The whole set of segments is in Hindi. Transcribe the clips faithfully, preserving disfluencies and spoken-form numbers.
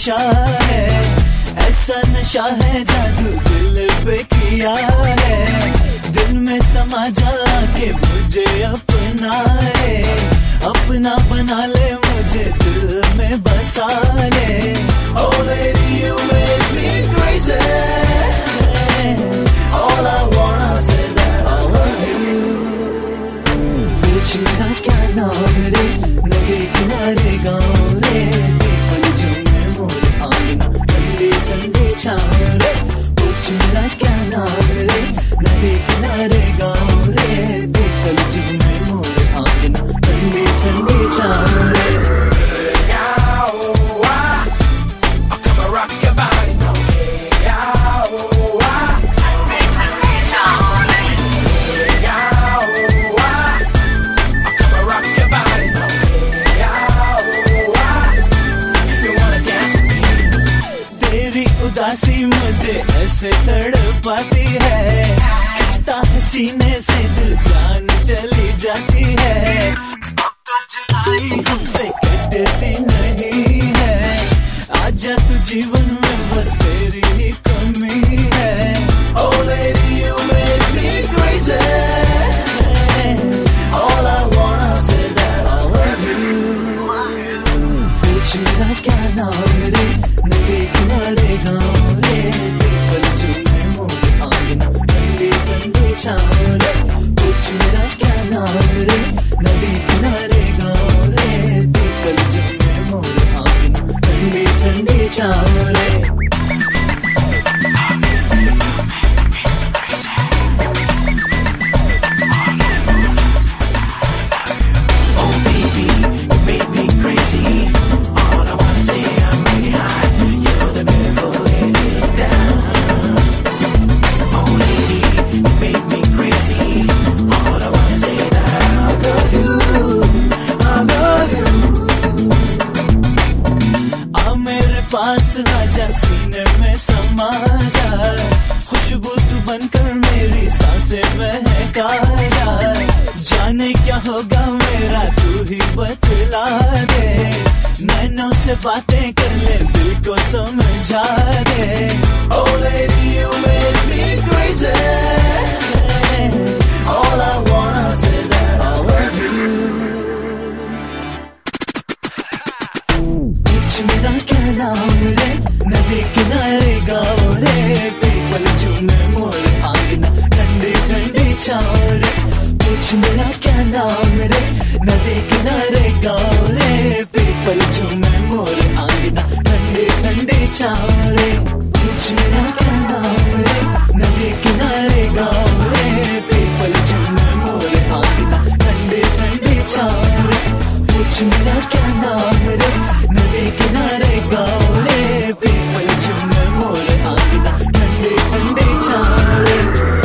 नशा है, ऐसा नशा है जादू दिल पे किया है। दिल में समा जाके मुझे अपनाए, अपना बना ले मुझे दिल में बसा ले। Oh lady you make me crazy, all I wanna say that I love you। पूछना क्या नाम रे, नदी किनारे गाँव रे, पलझों में मोर आंगना ठंडी ठंडी छाँव रे। पूछना क्या नाम रे, नदी किनारे गाँव रे, पलझों में मोर आंगना ठंडी ठंडी छाँव रे। उदासी मुझे ऐसे तड़पाती है, खिंचता है सीने से दिल जान चली जाती है। जुदाई हमसे कटती नहीं है, आजा तू जीवन में बस तेरी ही कमी है। Oh lady you make me crazy, all I wanna say that I love you। पूछना क्या नाम रे, नदी किनारे गाँव रे, पलझों में मोर आंगना ठंडी ठंडी छाँव रे। पूछ मेरा क्या नाम रे, नदी किनारे गाँव रे, पलझों में मोर आंगना ठंडी ठंडी छाँव रे। पास आजा सीने में समा जा, खुशबू तू बनकर मेरी सांसें महका जा। जाने क्या होगा मेरा तू ही बतला दे, नैनों से बातें कर ले दिल को समझा दे। Oh lady you make me crazy, all I wanna say that I love you। पूछ मेरा क्या नाम रे, नदी किनारे गाँव रे, पलझों में मोर आंगना ठंडी ठंडी छाँव रे। पूछ मेरा क्या नाम रे, नदी किनारे गाँव रे, पलझों में मोर आंगना ठंडी ठंडी छाँव रे। पूछ मेरा क्या नाम रे, नदी किनारे गाँव रे, पलझों में मोर आंगना ठंडी ठंडी छाँव रे। पूछ मेरा क्या नाम रे, नदी किनारे गाँव रे, पलझों में मोर आंगना ठंडी ठंडी छाँव रे।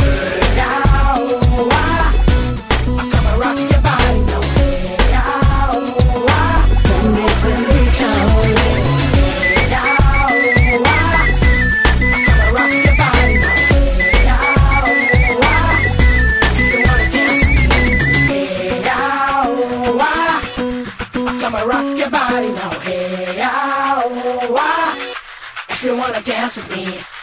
Come and rock your body now, hey, ah, oh, ah. If you wanna dance with me,